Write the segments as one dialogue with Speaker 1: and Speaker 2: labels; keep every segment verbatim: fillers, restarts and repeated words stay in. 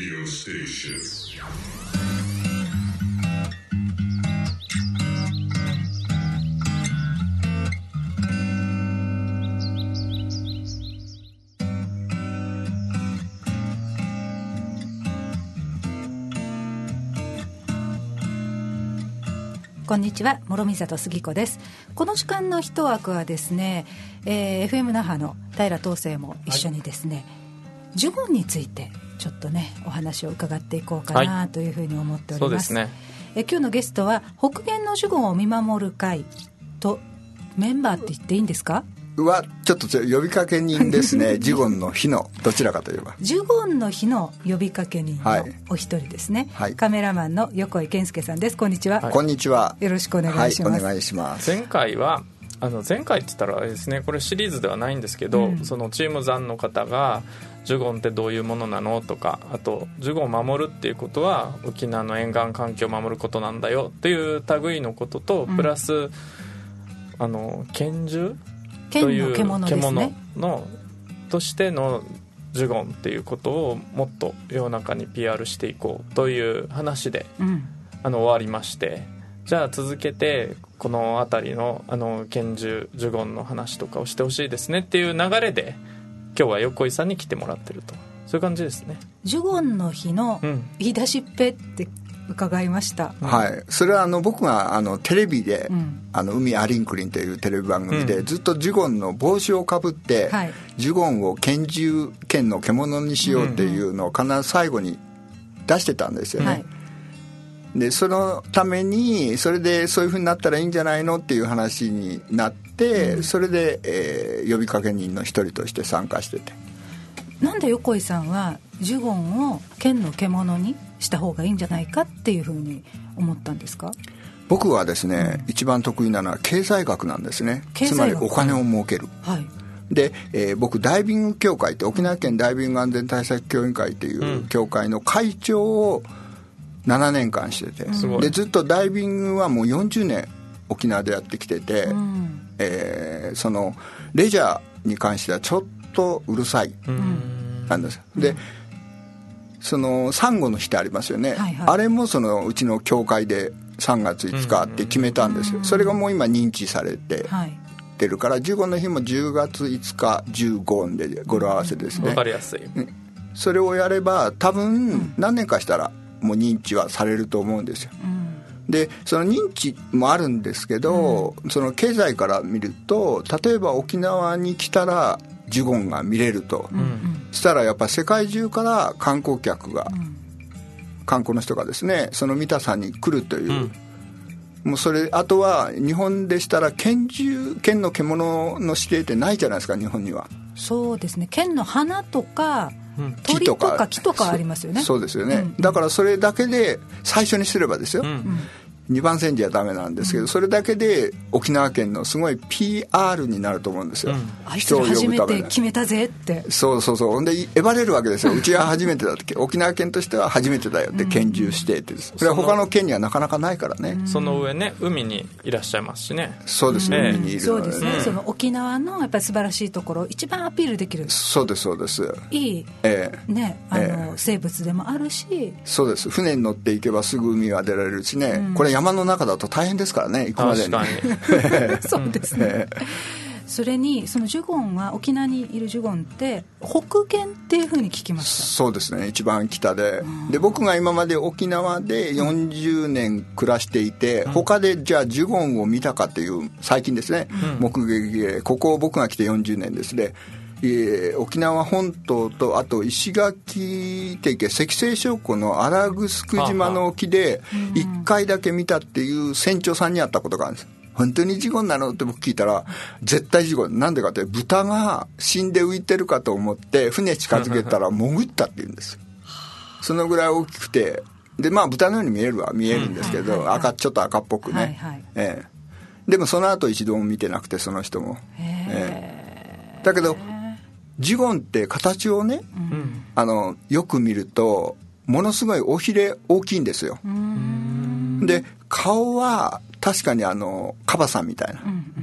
Speaker 1: radio station.
Speaker 2: こんにちは、諸見里杉子です。この時間の一枠はですね、えー、エフエム 那覇の平東生も一緒にですね、はい、ジュゴンについてちょっとねお話を伺っていこうかなというふうに思っております、はい、そうですね。え今日のゲストは北限のジュゴンを見守る会とメンバーって言っていいんですか？
Speaker 3: はちょっと呼びかけ人ですね。ジュゴンの日のどちらかといえば
Speaker 2: ジュゴンの日の呼びかけ人のお一人ですね、はい、カメラマンの横井健介さんです。こんにちは、
Speaker 3: はい、こんにちは。
Speaker 2: よろしくお願いします、はい、お願いします。
Speaker 4: 前回はあの前回って言ったらあれですね、これシリーズではないんですけど、うん、そのチームザンの方がジュゴンってどういうものなのとか、あとジュゴンを守るっていうことは沖縄の沿岸環境を守ることなんだよっていう類のことと、プラス、うん、あの拳銃という
Speaker 2: 剣の獣ですね、
Speaker 4: 獣のとしてのジュゴンっていうことをもっと世の中に ピーアール していこうという話で、うん、あの終わりまして、じゃあ続けてこの辺りのあの拳銃ジュゴンの話とかをしてほしいですねっていう流れで今日は横井さんに来てもらってると、そういう感じですね。
Speaker 2: ジュゴンの日の言い出しっぺって伺いました、
Speaker 3: うん、はい。それはあの僕があのテレビで、うん、あの海アリンクリンというテレビ番組で、うん、ずっとジュゴンの帽子をかぶって、はい、ジュゴンを拳銃剣の獣にしようっていうのを必ず最後に出してたんですよね、はい。でそのためにそれでそういう風になったらいいんじゃないのっていう話になって、うん、それで、えー、呼びかけ人の一人として参加してて、
Speaker 2: なんで横井さんはジュゴンを剣の獣にした方がいいんじゃないかっていう風に思ったんですか？
Speaker 3: 僕はですね、うん、一番得意なのは経済学なんですね。つまりお金を儲ける、はい。で、えー、僕ダイビング協会って沖縄県ダイビング安全対策協議会っていう協会の会長をななねんかんしてて、うん、でずっとダイビングはもうよんじゅうねん沖縄でやってきてて、うん、えー、そのレジャーに関してはちょっとうるさい、うん、なんです。で、うん、そのサンゴの日ってありますよね、はいはい、あれもそのうちの協会でさんがついつかって決めたんですよ、うん、それがもう今認知されててるから、ジュゴンの日もじゅうがついつかじゅうごで語呂合わせですね、
Speaker 4: 分かりやすい。
Speaker 3: それをやれば多分何年かしたらもう認知はされると思うんですよ、うん、でその認知もあるんですけど、うん、その経済から見ると、例えば沖縄に来たらジュゴンが見れると、うん、したらやっぱ世界中から観光客が、うん、観光の人がですねその見たさに来るという、うん、もうそれあとは日本でしたら拳銃剣の獣の指定ってないじゃないですか、日本には。
Speaker 2: そうですね、剣の花とかうん、鳥とか木とかありますよね。
Speaker 3: そ, そうですよね、うん、だからそれだけで最初にすればですよ、うん、にばん煎じはダメなんですけど、うん、それだけで沖縄県のすごい ピーアール になると思うんですよ、うん、
Speaker 2: あいつら初めて決めたぜって。
Speaker 3: そうそうそう。でえばれるわけですよ。うちは初めてだって沖縄県としては初めてだよって拳銃指定ってです、うん、それは他の県にはなかなかないからね、うん、
Speaker 4: その上ね海にいらっしゃいますしね。
Speaker 3: そうですね、うん、海にいるので、ね、そうですね、
Speaker 2: うん、その沖縄のやっぱり素晴らしいところを一番アピールできる。
Speaker 3: そうですそうです。
Speaker 2: いい、えーね、あの、えー、生物でもあるし。
Speaker 3: そうです。船に乗っていけばすぐ海が出られるしね、うん、これ山の中だと大変ですからね、行くまでに。
Speaker 2: そうですね。それにそのジュゴンは沖縄にいるジュゴンって北限っていう風に聞きました。
Speaker 3: そうですね、一番北で、うん、で僕が今まで沖縄でよんじゅうねん暮らしていて、うん、他でじゃあジュゴンを見たかっていう最近ですね、うん、目撃でここ僕が来てよんじゅうねんですね、えー、沖縄本島とあと石垣っていけ石西礁湖の荒城島の沖でいっかいだけ見たっていう船長さんに会ったことがあるんです。本当にジュゴンなのって僕聞いたら絶対ジュゴン。なんでかって豚が死んで浮いてるかと思って船近づけたら潜ったって言うんですよ。そのぐらい大きくて、でまあ豚のように見えるは見えるんですけど、うんはいはいはい、赤ちょっと赤っぽくね、はいはいえー、でもその後一度も見てなくてその人も、えー、だけどジュゴンって形をね、うん、あのよく見るとものすごい尾ひれ大きいんですよ。うんで顔は確かにあのカバさんみたいな、うんうん、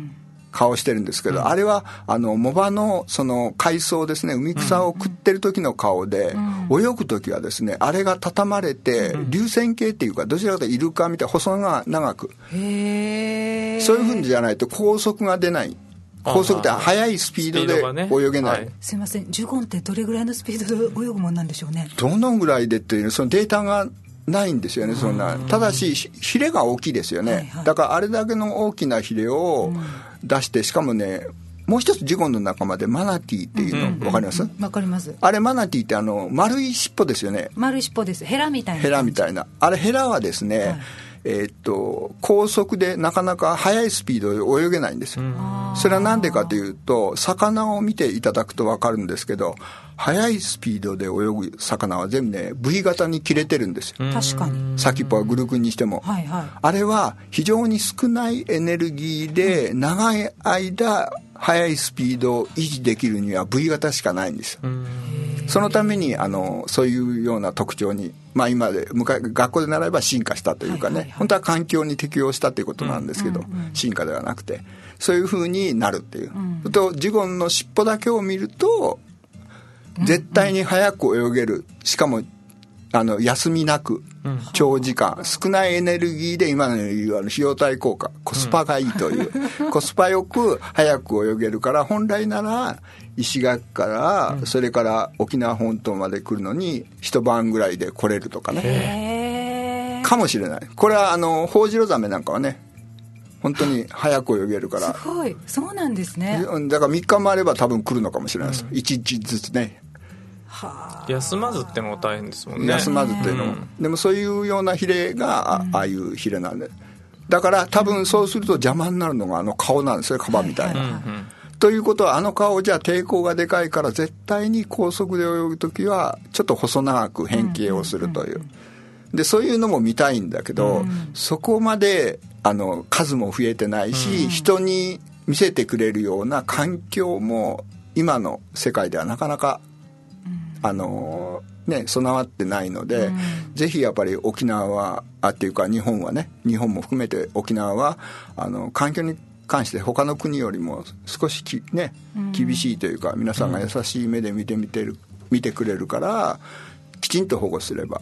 Speaker 3: 顔してるんですけど、うん、あれはあの藻場のその海藻ですね、海草を食ってる時の顔で、うん、泳ぐ時はですねあれが畳まれて、うん、流線形っていうかどちらかというとイルカみたいな細長く、へー、そういう風じゃないと高速が出ない。高速って速いスピードで泳げない、ね、はい、
Speaker 2: すいません、ジュゴンってどれぐらいのスピードで泳ぐもんなんでしょうね。
Speaker 3: どのぐらいでっていうそのデータがないんですよね、そんな。ただしヒレが大きいですよね、はいはい、だからあれだけの大きなヒレを出して、しかもねもう一つジュゴンの仲間でマナティーっていうの、うん、分かります？
Speaker 2: 分かります。
Speaker 3: あれマナティーってあの丸い尻尾ですよね。
Speaker 2: 丸い尻尾です。ヘラみたいな。
Speaker 3: ヘラみたいな。あれヘラはですね、はい、えー、っと高速でなかなか速いスピードで泳げないんですよ。それはなんでかというと魚を見ていただくと分かるんですけど、速いスピードで泳ぐ魚は全部ね V 型に切れてるんですよ。
Speaker 2: 確かに。
Speaker 3: 先っぽはグルクンにしても、はいはい、あれは非常に少ないエネルギーで長い間速いスピードを維持できるには V 型しかないんですよ。そのためにあのそういうような特徴に、まあ、今で昔学校で習えば進化したというかね、はいはいはい、本当は環境に適応したということなんですけど、うんうんうん、進化ではなくてそういう風になるっていう、うん、とジュゴンの尻尾だけを見ると絶対に速く泳げる、しかもあの休みなく長時間、少ないエネルギーで今の言うあの費用対効果、コスパがいいという、うん、コスパよく早く泳げるから、本来なら石垣からそれから沖縄本島まで来るのに一晩ぐらいで来れるとかね、かもしれない。これはあのホウジロザメなんかはね本当に早く泳げるから、
Speaker 2: すごい、そうなんですね。
Speaker 3: だからみっかもあれば多分来るのかもしれないです、うん、いちにちずつね。
Speaker 4: はあ、休まずってのも大変ですもんね。
Speaker 3: 休まずっていうのも、うん、でもそういうようなヒレが あ,、うん、ああいうヒレなんで、だから多分そうすると邪魔になるのがあの顔なんですよ、カバみたいな、はいはいはい、ということはあの顔じゃ抵抗がでかいから絶対に高速で泳ぐときはちょっと細長く変形をするという、うんうんうん、でそういうのも見たいんだけど、うん、そこまであの数も増えてないし、うん、人に見せてくれるような環境も今の世界ではなかなかあのね、備わってないので、うん、ぜひやっぱり沖縄はあっていうか日本はね、日本も含めて沖縄はあの環境に関して他の国よりも少しき、ね、厳しいというか、皆さんが優しい目で見てみてる、見てくれるからきちんと保護すれば、うん、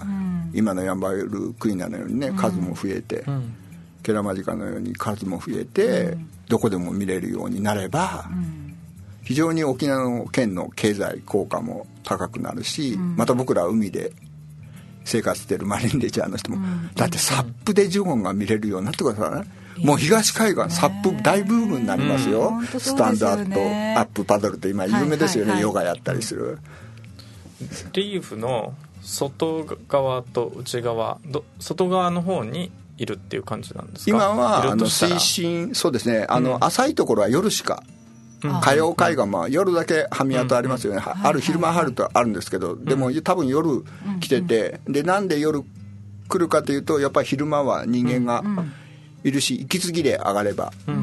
Speaker 3: 今のヤンバルクイナのようにね数も増えて、うん、ケラマジカのように数も増えて、うん、どこでも見れるようになれば、うん、非常に沖縄の県の経済効果も高くなるし、うん、また僕ら海で生活してるマリンレジャーの人も、うん、だってサップでジュゴンが見れるようになってくださいね、うん、もう東海岸サップ大ブームになりますよ、うん、スタンドアップ、アップパドルって今有名ですよね、はいはいはい、ヨガやったりする。
Speaker 4: リーフの外側と内側、ど外側の方にいるっていう感じなんですか？
Speaker 3: 今はあの水深、そうですね、あの、うん、浅いところは夜しか、火曜海岸も夜だけはみ跡ありますよね、うんうん、ある昼間春とあるんですけど、うん、でも多分夜来てて、うん、でなんで夜来るかというとやっぱり昼間は人間がいるし、息継ぎで上がれば、うん、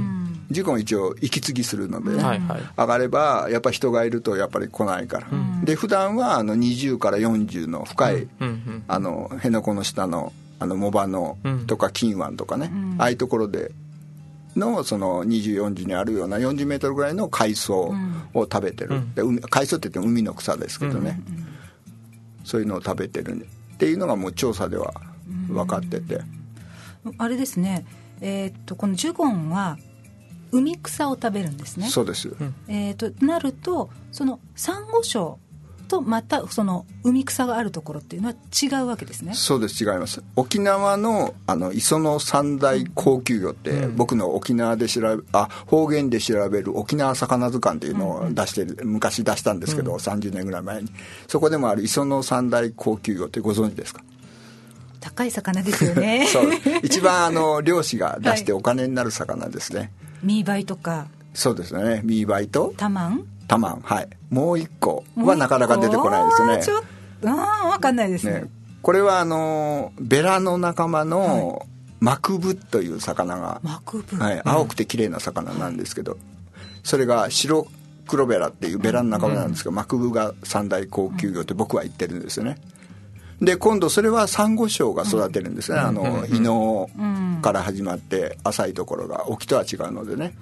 Speaker 3: ジュゴン一応息継ぎするので、うん、上がればやっぱり人がいるとやっぱり来ないから、うん、で普段はあのにじゅうからよんじゅうの深い、うんうん、あの辺野古の下のあの藻場のとか金湾とかね、うん、ああいうところでのそのにじゅう、よんじゅうにあるようなよんじゅうメートルぐらいの海藻を食べてる、うん、で海海藻って言っても海の草ですけどね、うんうん、そういうのを食べてるっていうのがもう調査では分かってて、
Speaker 2: うん、あれですね、えー、っとこのジュゴンは海草を食べるんですね。
Speaker 3: そうです、
Speaker 2: えー、っとなるとそのサンゴ礁とまたその海草があるところっていうのは違うわけですね。
Speaker 3: そうです、違います。沖縄のあの磯の三大高級魚って、うん、僕の沖縄で調べあ方言で調べる沖縄魚図鑑っていうのを出してる、うん、昔出したんですけど、うん、さんじゅうねんぐらい前にそこでもある磯の三大高級魚ってご存知ですか？
Speaker 2: 高い魚ですよね
Speaker 3: そう一番あの漁師が出してお金になる魚ですね、はい、
Speaker 2: ミーバイとか。
Speaker 3: そうですね、ミーバイと
Speaker 2: タマン
Speaker 3: タマン、はい、もう一個はなかなか出てこないですね。
Speaker 2: ちょっとあ分かんないです ね, ね
Speaker 3: これはあのベラの仲間のマクブという魚が、
Speaker 2: マクブ、
Speaker 3: はい、青くて綺麗な魚なんですけど、うん、それが白黒ベラっていうベラの仲間なんですけど、うん、マクブが三大高級魚って僕は言ってるんですよね。で今度それはサンゴ礁が育てるんですね、うん、あの伊能から始まって浅いところが沖とは違うのでね。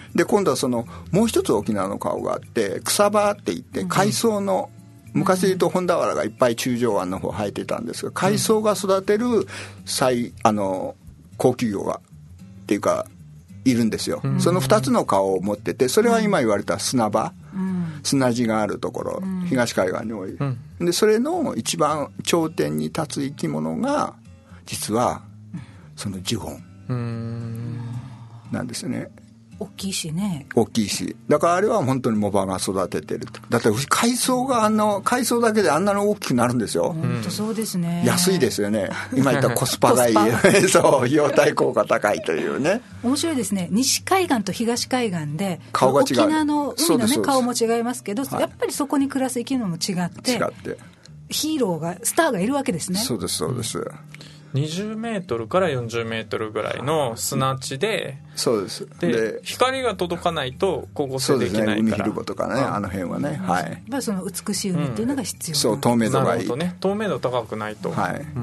Speaker 3: で今度はそのもう一つ沖縄の顔があって草場っていって海藻の、うん、昔で言うと本俵がいっぱい中条湾の方生えてたんですが海藻が育てる最あの高級魚がっていうかいるんですよ、うん、そのふたつの顔を持っててそれは今言われた砂場、うん、砂地があるところ、うん、東海岸に多い、うん、でそれの一番頂点に立つ生き物が実はそのジュゴンなんですよね。
Speaker 2: 大きいしね。
Speaker 3: 大きいしだからあれは本当に藻場が育ててると。だって海藻があの海藻だけであんなの大きくなるんですよ。
Speaker 2: 本当そうですね。
Speaker 3: 安いですよね。今言ったコスパがいいそう費用対効果高いというね。面
Speaker 2: 白いですね。西海岸と東海岸で
Speaker 3: 顔が違う。
Speaker 2: 沖縄の海の、ね、顔も違いますけど、はい、やっぱりそこに暮らす生き物も違って
Speaker 3: 違って
Speaker 2: ヒーローがスターがいるわけですね。
Speaker 3: そうですそうです、うん
Speaker 4: にじゅうメートルからよんじゅうメートルぐらいの砂地で、
Speaker 3: そうです。
Speaker 4: で、で光が届かないと光合成できないから。そうですね。海
Speaker 3: 広子とかね、うん、あの辺はね、はい。やっ
Speaker 2: ぱりその美しい海っていうのが必要、うん、
Speaker 3: そう透明度がいい。
Speaker 4: なるほどね。透明度高くないと。
Speaker 3: はい。
Speaker 2: うん、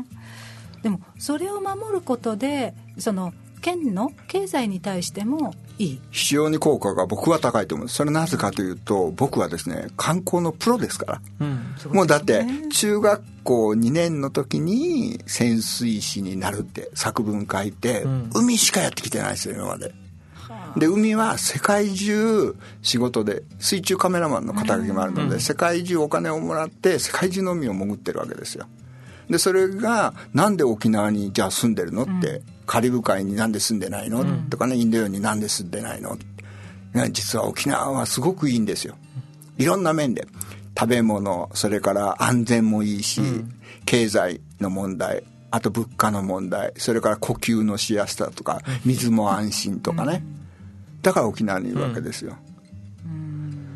Speaker 2: でもそれを守ることでその県の経済に対してもいい。
Speaker 3: 非常に効果が僕は高いと思うんです。それなぜかというと僕はですね観光のプロですから、うんもうだって中学校にねんの時に潜水士になるって作文書いて、うん、海しかやってきてないですよ今まで。で海は世界中仕事で水中カメラマンの肩書きもあるので、うん、世界中お金をもらって世界中の海を潜ってるわけですよ。でそれがなんで沖縄にじゃあ住んでるのって、うん、カリブ海になんで住んでないの、うん、とかねインド洋になんで住んでないの、実は沖縄はすごくいいんですよ。いろんな面で食べ物それから安全もいいし、うん、経済の問題あと物価の問題それから呼吸のしやすさとか水も安心とかね、うん、だから沖縄にいるわけですよ、うん、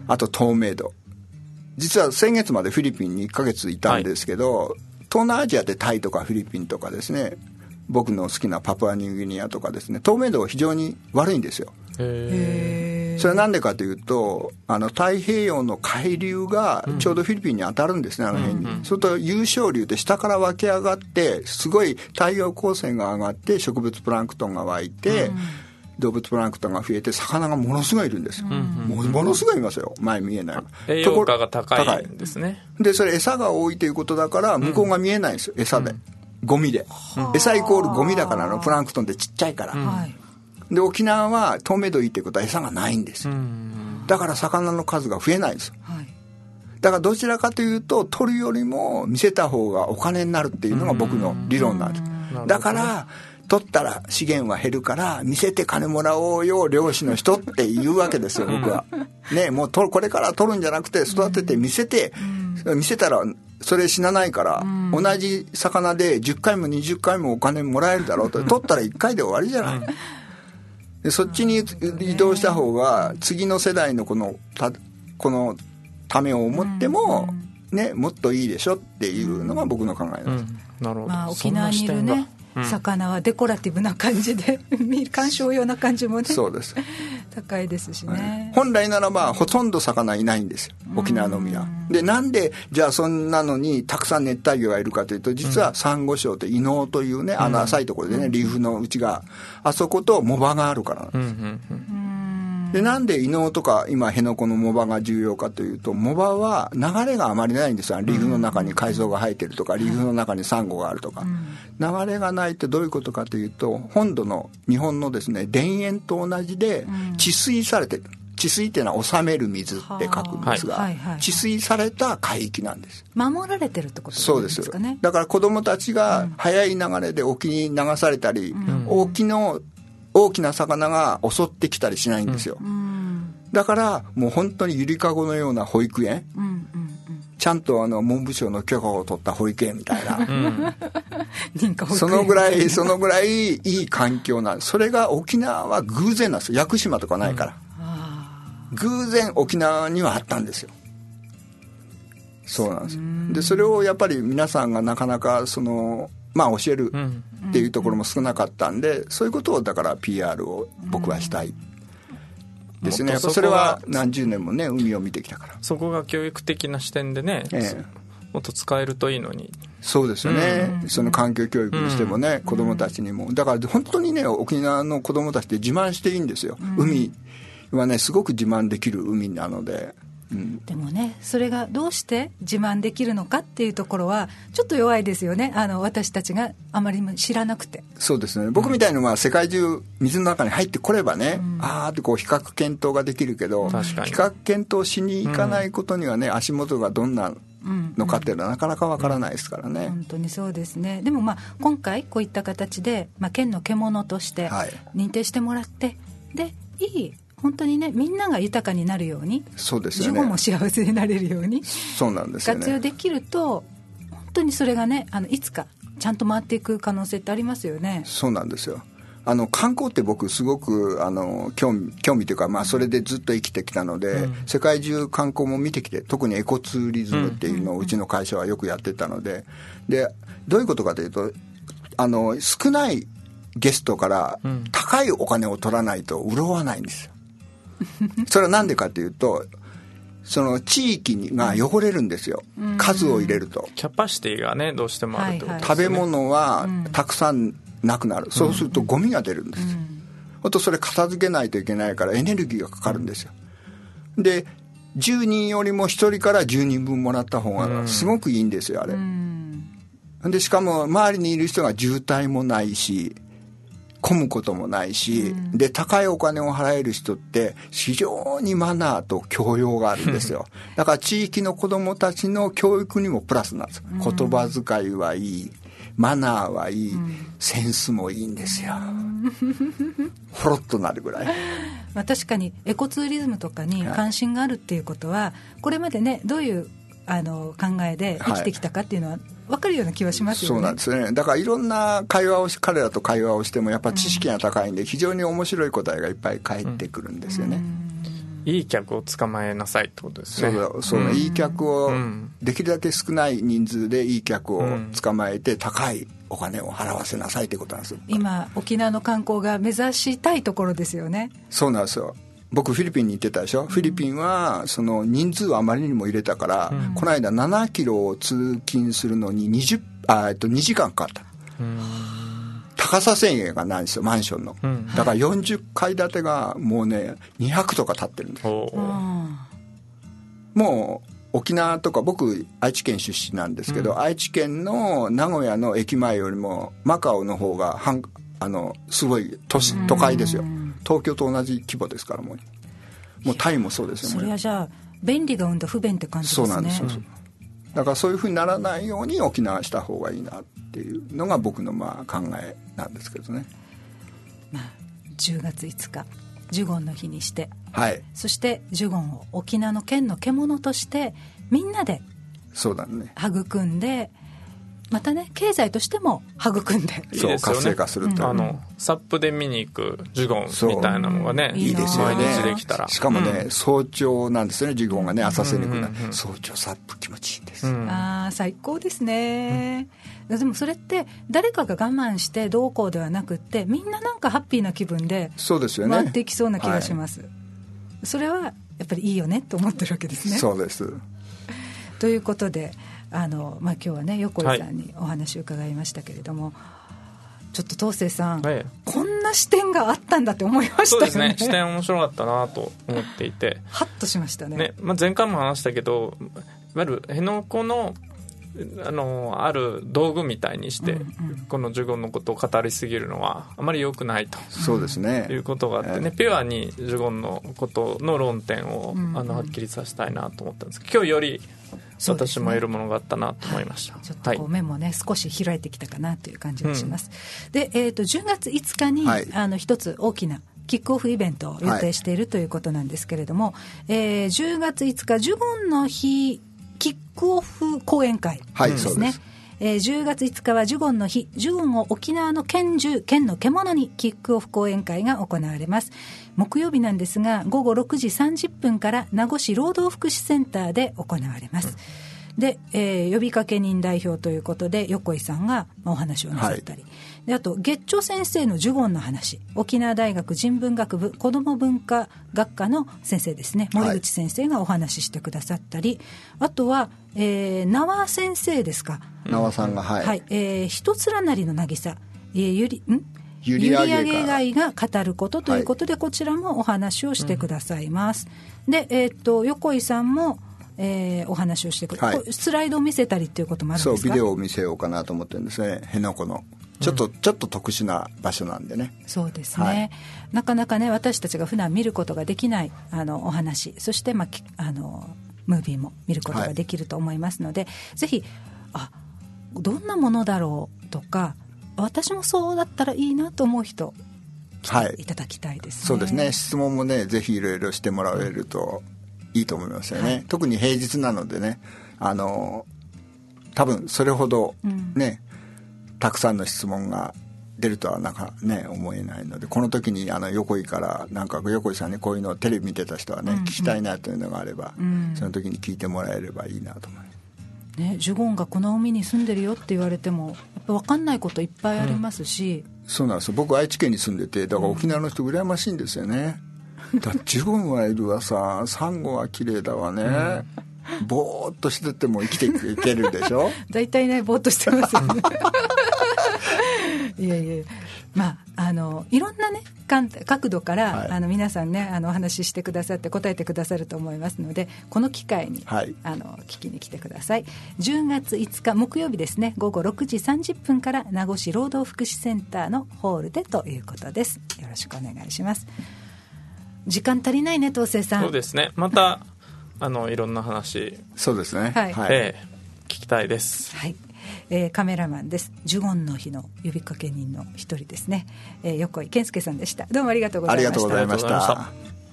Speaker 3: あと透明度実は先月までフィリピンにいっかげついたんですけど、はい、東南アジアでタイとかフィリピンとかですね僕の好きなパプアニューギニアとかですね透明度が非常に悪いんですよ。へー。それはなんでかというとあの太平洋の海流がちょうどフィリピンに当たるんですね、うん、あの辺に、うんうん、それと湧昇流で下から湧き上がってすごい太陽光線が上がって植物プランクトンが湧いて、うん、動物プランクトンが増えて魚がものすごいいるんですよ、うんうん、も, ものすごいいますよ前見えない
Speaker 4: 栄養価が高いんですね。
Speaker 3: でそれ餌が多いということだから向こうが見えないんですよ、うん、餌で、うん、ゴミで、うん、餌イコールゴミだからのプランクトンってちっちゃいから、うんで沖縄は透明度いいってことは餌がないんですよ。だから魚の数が増えないんですよ、はい、だからどちらかというと取るよりも見せた方がお金になるっていうのが僕の理論なんです。だから取ったら資源は減るから見せて金もらおうよ漁師の人って言うわけですよ僕はねもうとこれから取るんじゃなくて育てて見せて見せたらそれ死なないから同じ魚でじゅっかいもにじゅっかいもお金もらえるだろうと取ったらいっかいで終わりじゃないでそっちに移動した方が次の世代のこのたこのためを思っても、ね、もっといいでしょっていうのが僕の考えです、うん、
Speaker 4: なるほど、
Speaker 2: まあ、沖縄にいるね魚はデコラティブな感じで鑑賞用な感じもね
Speaker 3: そうです
Speaker 2: 高いですしね、
Speaker 3: 本来ならばほとんど魚いないんですよ沖縄の海は。でなんでじゃあそんなのにたくさん熱帯魚がいるかというと実はサンゴ礁と伊能というねあの浅いところでねリーフの内側あそこと藻場があるからなんです、うんうんうんでなんで伊能とか今辺野古の藻場が重要かというと藻場は流れがあまりないんですよ。リーフの中に海藻が生えてるとかリーフの中にサンゴがあるとか、うん、流れがないってどういうことかというと本土の日本のですね田園と同じで治水されてる、うん、治水っていうのは治める水って書くんですが、はいはいはい、治水された海域なんです。
Speaker 2: 守られてるってことですかね。
Speaker 3: そうです。だから子どもたちが速い流れで沖に流されたり、うん、沖の大きな魚が襲ってきたりしないんですよ、うん、だからもう本当にゆりかごのような保育園、うんうんうん、ちゃんとあの文部省の許可を取った保育園みたいな、うん、そのぐらいそのぐらいいい環境なんです。それが沖縄は偶然なんですよ。屋久島とかないから、うん、偶然沖縄にはあったんですよ。そうなんです。でそれをやっぱり皆さんがなかなかそのまあ教えるっていうところも少なかったんで、そういうことをだから ピーアール を僕はしたいですね。やっぱそれは何十年もね海を見てきたから
Speaker 4: そこが教育的な視点でね、ええ、 もっと使えるといいのに。
Speaker 3: そうですよね、うん、その環境教育にしてもね、うん、子どもたちにも。だから本当にね、沖縄の子どもたちって自慢していいんですよ、うん、海はねすごく自慢できる海なので、うん、
Speaker 2: でもね、それがどうして自慢できるのかっていうところはちょっと弱いですよね、あの私たちがあまり知らなくて。
Speaker 3: そうですね、僕みたいなのは世界中水の中に入ってこればね、うん、あーってこう比較検討ができるけど、比較検討しに行かないことにはね、うん、足元がどんなのかっていうのはなかなかわからないですからね、うんうん、
Speaker 2: 本当にそうですね。でもまあ今回こういった形で、まあ、県の獣として認定してもらって、はい、でいい本当にね、みんなが豊かになるように、
Speaker 3: そうですよね、
Speaker 2: 自分も幸せになれるように
Speaker 3: そうなんですよね、
Speaker 2: 活用できると本当にそれがね、あのいつかちゃんと回っていく可能性ってありますよね。
Speaker 3: そうなんですよ。あの観光って僕すごくあの興味、興味というか、まあ、それでずっと生きてきたので、うん、世界中観光も見てきて、特にエコツーリズムっていうのをうちの会社はよくやってたので、でどういうことかというと、あの少ないゲストから高いお金を取らないと潤わないんですよ。それはなんでかというと、その地域が汚れるんですよ、うん、数を入れると
Speaker 4: キャパシティがねどうしてもあるってことですね、
Speaker 3: 食べ物はたくさんなくなる、うん、そうするとゴミが出るんですよ、うん、とそれ片付けないといけないからエネルギーがかかるんですよ、うん、でじゅうにんよりもひとりからじゅうにんぶんもらった方がすごくいいんですよあれ、うん、でしかも周りにいる人が渋滞もないし混むこともないし、うん、で高いお金を払える人って非常にマナーと教養があるんですよだから地域の子どもたちの教育にもプラスなんです、うん、言葉遣いはいい、マナーはいい、うん、センスもいいんですよ、うん、ほろっとなるぐらい
Speaker 2: まあ、確かにエコツーリズムとかに関心があるっていうことは、はい、これまでねどういうあの考えで生きてきたかっていうのは分かるような気はしますよね、
Speaker 3: そうなんですね。だからいろんな会話をし彼らと会話をしてもやっぱ知識が高いんで、非常に面白い答えがいっぱい返ってくるんですよね、
Speaker 4: うん、いい客を捕まえなさいってことですね。
Speaker 3: そうだ、そうだ、うん、いい客をできるだけ少ない人数でいい客を捕まえて高いお金を払わせなさいってことなんです。
Speaker 2: 今沖縄の観光が目指したいところですよね。
Speaker 3: そうなんですよ。僕フィリピンに行ってたでしょ、うん、フィリピンはその人数をあまりにも入れたから、うん、この間ななキロを通勤するのににじゅうあ、えっと、にじかんかかった、うん、高さ制限がないんですよマンションの、うん、だからよんじゅっかい建てがもうねにひゃくとか建ってるんです、うん、もう沖縄とか僕愛知県出身なんですけど、うん、愛知県の名古屋の駅前よりもマカオの方が半あのすごい 都, 市都会ですよ。東京と同じ規模ですから、もうもうタイもそうですよ。
Speaker 2: それはじゃあ便利が生んだ不便って感じですね。
Speaker 3: そうなんですよ、うん、だからそういうふうにならないように沖縄した方がいいなっていうのが僕のまあ考えなんですけどね。
Speaker 2: まあ、じゅうがついつかジュゴンの日にして、
Speaker 3: はい、
Speaker 2: そしてジュゴンを沖縄の県の獣としてみんなで
Speaker 3: そうだね
Speaker 2: 育んで、またね経済としても育んで
Speaker 3: そう、ね、活性化すると、
Speaker 4: うん、あのサップで見に行くジュゴンみたいなのがね、
Speaker 3: いいですよね。
Speaker 4: 毎日できたら、
Speaker 3: しかもね、うん、早朝なんですよね、ジュゴンがね浅瀬に行くの、うんうんうん、早朝サップ気持ちいいんです、うん、
Speaker 2: あ最高ですね、うん、でもそれって誰かが我慢してどうこうではなくって、みんななんかハッピーな気分で回っていきそうな気がします。そうですよね、はい、それはやっぱりいいよねと思ってるわけですね。
Speaker 3: そうです。
Speaker 2: ということであの、まあ、今日はね横井さんにお話を伺いましたけれども、はい、ちょっと東生さん、はい、こんな視点があったんだって思いましたよね。そうですね、
Speaker 4: 視点面白かったなと思っていて
Speaker 2: ハッとしました ね,
Speaker 4: ね、まあ、前回も話したけど、いわゆる辺野古のあのある道具みたいにして、うんうん、このジュゴンのことを語りすぎるのはあまり良くないと、
Speaker 3: そうですね、
Speaker 4: いうことがあってね、えー、ピュアにジュゴンのことの論点を、うんうん、あのはっきりさせたいなと思ったんですけど、今日より私も得るものがあったなと思いました、
Speaker 2: はい、ちょっとこう目もね、はい、少し開いてきたかなという感じがします、うん、で、えー、とじゅうがついつかに、はい、あの一つ大きなキックオフイベントを予定しているということなんですけれども、はい、えー、じゅうがついつかジュゴンの日キックオフ講演会ですね、はい、そうです。えー、じゅうがついつかはジュゴンの日、ジュゴンを沖縄の県中県の獣にキックオフ講演会が行われます。木曜日なんですがごごろくじさんじゅっぷんから名護市労働福祉センターで行われます、 で、えー、呼びかけ人代表ということで横井さんがお話をなさったり、はい、であと月長先生のジュゴンの話、沖縄大学人文学部子ども文化学科の先生ですね、森口先生がお話ししてくださったり、はい、あとは、えー、縄先生ですか、
Speaker 3: 縄さんが、はい、
Speaker 2: はい、えー、一つらなりの渚、えー、ゆりんゆり上げ貝が語ることということで、はい、こちらもお話をしてくださいます、うん、で、えー、っと横井さんも、えー、お話をしてくる、はい、スライドを見せたりっていうこともあるんですか？
Speaker 3: そう、ビデオを見せようかなと思ってるんですね。辺野古のちょっと、うん、ちょっと特殊な場所なんでね。
Speaker 2: そうですね、はい、なかなかね私たちが普段見ることができないあのお話、そして、まあ、あのムービーも見ることができると思いますので、はい、ぜひあどんなものだろうとか、私もそうだったらいいなと思う人来ていただきたいですね、
Speaker 3: はい、そうですね。質問もねぜひいろいろしてもらえるといいと思いますよね、はい、特に平日なのでね、あの多分それほどね、うん、たくさんの質問が出るとはなんかね思えないので、この時にあの横井からなんか横井さんにこういうのをテレビ見てた人はね、うんうん、聞きたいなというのがあれば、うん、その時に聞いてもらえればいいなと思います
Speaker 2: ね。ジュゴンがこの海に住んでるよって言われてもやっぱ分かんないこといっぱいありますし、
Speaker 3: うん、そうなんですよ。僕愛知県に住んでて、だから沖縄の人羨ましいんですよね、うん、だジュゴンはいるわさ、サンゴは綺麗だわね、うん、ぼーっとしてても生きていけるでしょ
Speaker 2: だいたいねぼーっとしてますよねいやいや、まああのいろんなね角度から、はい、あの皆さんねあのお話ししてくださって答えてくださると思いますので、この機会に、はい、あの聞きに来てください。じゅうがついつか木曜日ですね、午後ろくじさんじゅっぷんから名護市労働福祉センターのホールでということです。よろしくお願いします。時間足りないね東生さん。
Speaker 4: そうですね、またあのいろんな話
Speaker 3: そうですね、
Speaker 2: はいはい、
Speaker 4: えー、聞きたいです。
Speaker 2: はい、えー、カメラマンです。ジュゴンの日の呼びかけ人の一人ですね、えー、横井健介さんでした。どうもありがとうございました。
Speaker 3: ありがとうございました。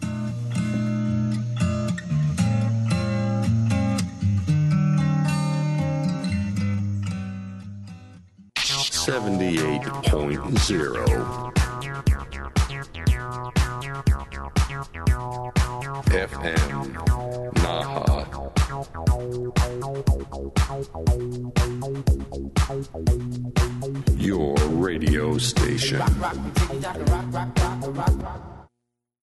Speaker 1: セブンティエイトポイントゼロ エフエム Naha Your radio station. Rock, rock, rock, rock, rock, rock, rock.